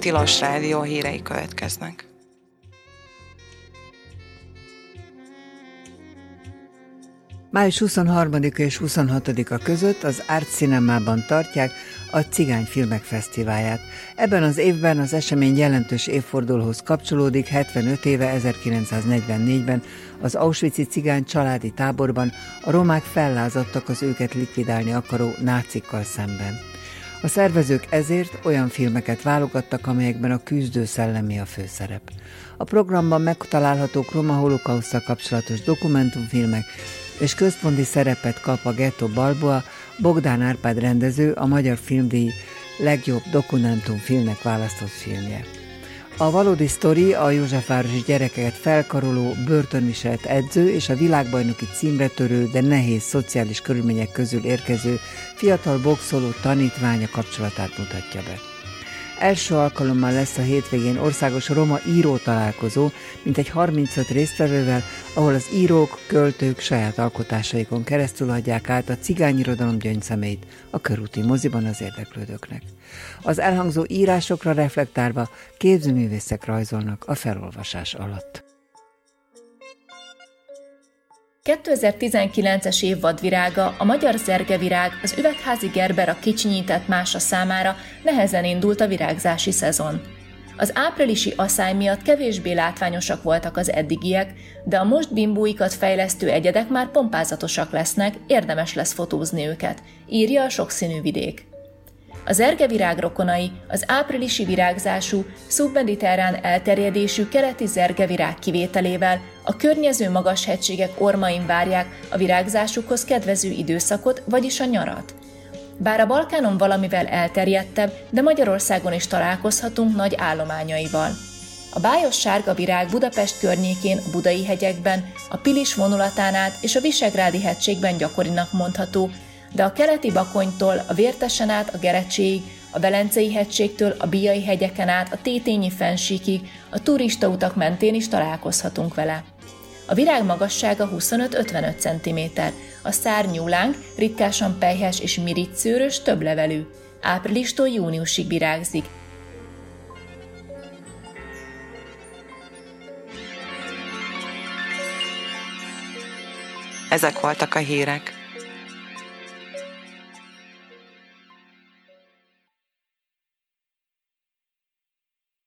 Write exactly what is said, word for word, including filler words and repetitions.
Tilos Rádió hírei következnek. május huszonharmadika és huszonhatodika között az Art Cinemában tartják a Cigányfilmek Fesztiválját. Ebben az évben az esemény jelentős évfordulóhoz kapcsolódik. hetvenöt éve, ezerkilencszáznegyvennégyben az auschwitzi cigány családi táborban a romák fellázadtak az őket likvidálni akaró nácikkal szemben. A szervezők ezért olyan filmeket válogattak, amelyekben a küzdő szellemi a főszerep. A programban megtalálhatók roma holokauszttal kapcsolatos dokumentumfilmek, és központi szerepet kap a Ghetto Balboa, Bogdán Árpád rendező, a Magyar Filmdíj legjobb dokumentumfilmnek választott filmje. A valódi sztori a józsefvárosi gyerekeket felkaroló, börtönviselt edző és a világbajnoki címre törő, de nehéz szociális körülmények közül érkező fiatal boxoló tanítványa kapcsolatát mutatja be. Első alkalommal lesz a hétvégén országos roma író találkozó, mintegy harmincöt résztvevővel, ahol az írók, költők saját alkotásaikon keresztül adják át a cigányirodalom gyöngyszemeit a körúti moziban az érdeklődőknek. Az elhangzó írásokra reflektálva képzőművészek rajzolnak a felolvasás alatt. kétezer-tizenkilences év vadvirága, a magyar zergevirág, az üvegházi gerber a kicsinyített mása számára nehezen indult a virágzási szezon. Az áprilisi aszály miatt kevésbé látványosak voltak az eddigiek, de a most bimbóikat fejlesztő egyedek már pompázatosak lesznek, érdemes lesz fotózni őket, írja a Sokszínű Vidék. A zergevirág rokonai az áprilisi virágzású, szubmediterrán elterjedésű keleti zergevirág kivételével a környező magas hegységek ormain várják a virágzásukhoz kedvező időszakot, vagyis a nyarat. Bár a Balkánon valamivel elterjedtebb, de Magyarországon is találkozhatunk nagy állományaival. A bájos sárga virág Budapest környékén, a Budai hegyekben, a Pilis vonulatán át és a Visegrádi hegységben gyakorinak mondható, de a keleti Bakonytól a Vértesen át a Gerecséig, a Velencei hegységtől a Bíjai hegyeken át a Tétényi fennsíkig, a turistautak mentén is találkozhatunk vele. A virág magassága huszonöt-ötvenöt centiméter, a szárnyúlánk ritkásan pelyhes és miricszőrös, többlevelű. Áprilistól júniusig virágzik. Ezek voltak a hírek.